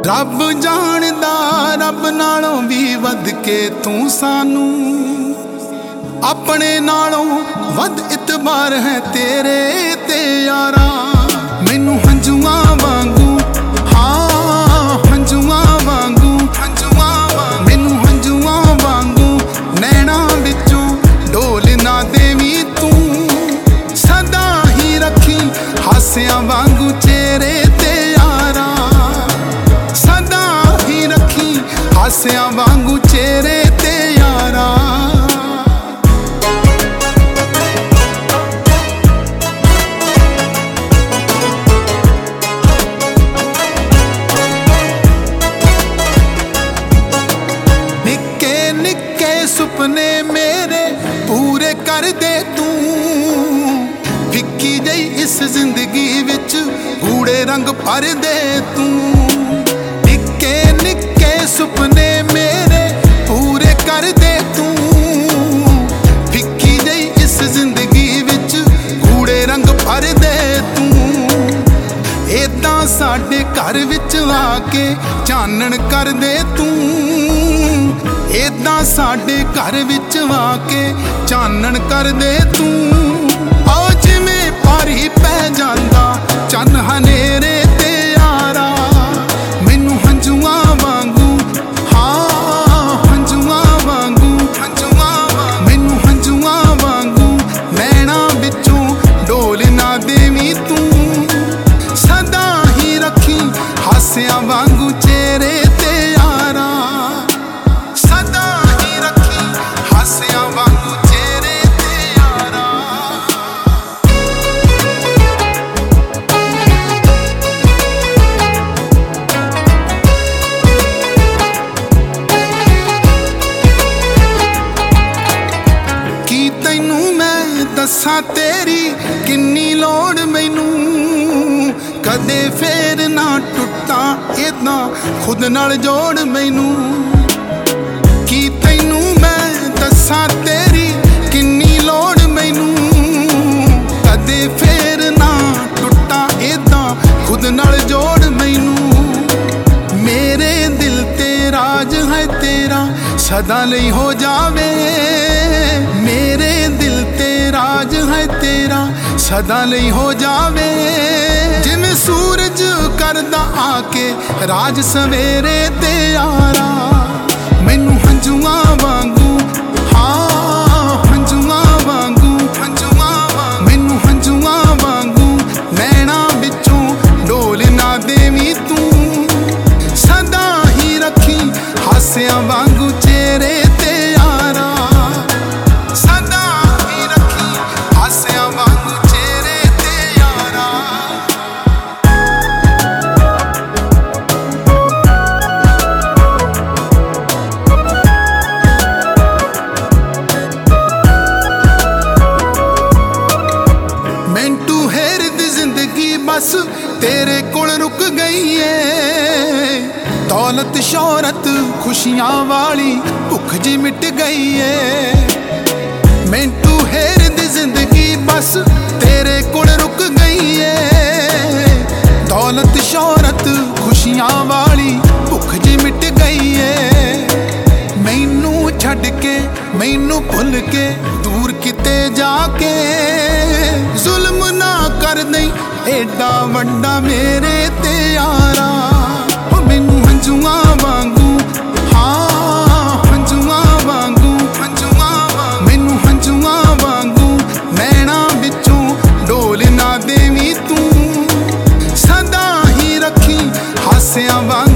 रब जानदा रब नालों भी वध के तू सानू अपने नालों वध इतबार है तेरे ते यारा। मैनू हंजुआ वांगू हाँ हंजुआ वांगू मैनू हंजुआ वांगू नैना विचों डोल ना देवी तू सदा ही रखी हासिया वांगू चेहरे ते यारा। सदा ही रखी हासिया वांगू चेहरे ते यारा। निक्के निक्के सुपने मेरे पूरे कर दे तू फिक्की जई इस जिंदगी विच गूढ़े रंग भर दे तू। निक्के निक्के सुपने मेरे पूरे कर दे तू फिक्की जई इस जिंदगी विच गूढ़े रंग भर दे तू। एदां साडे घर विच आके चानण कर दे तू एदां साडे घर विच आके चानण कर दे तू। आओ जिवें पारी पै जांदा चन हनेरे ते यारा। मैनू हंजुआ वांगू हाँ हंजुआ वांगू मैनू हंजुआ वांगू नैना विचों डोल ना देवी तू सदा ही रखी हासिया वांगू चेहरे ते यारा। सदा ही रखी हासिया वांगू चेहरे ते यारा। की तैनू मैं दस्सां तेरी किन्नी लोड़ मैनू कदे फेर ना टुटा इदां खुद नाल जोड़ मैनू। की तैनू मैं दस्सां तेरी किन्नी लोड़ मैनू कदे फेर ना टुटा इदां खुद नाल जोड़ मैनू। मेरे दिल ते राज है तेरा सदा लई हो जावे। मेरे दिल ते राज है तेरा सदा लई हो जावे। जिवें सूरज करदा आके राज सवेरे ते यारा। मैनू हंजुआ वांगू हाँ हंजुआ वांगू मैनू हंजुआ वांगू नैना विचों डोल ना देवी तू सदा ही रखी हासिया वांगू चेहरे ते यारा। सदा ही रखी हासिया वांगू चेहरे ते यारा। मैंटू हेर दी जिंदगी बस तेरे कोल रुक गई है। दौलत शोहरत खुशियां वाली भुख जी मिट गई है। मैंटू हेर दी जिंदगी बस तेरे कोल रुक गई है। दौलत शोहरत खुशियां वाली भुख जी मिट गई है। मैनू छड्ड के मैनू भुल के दूर किते जाके जुल्म ना कर दई एडा वड्डा मेरे ते यारा। मैनू हंजुआ वांगू हाँ हंजुआ वांगू मैनू हंजुआ वांगू नैना विचों डोल ना देवी तू सदा ही रखी हासिया वांगू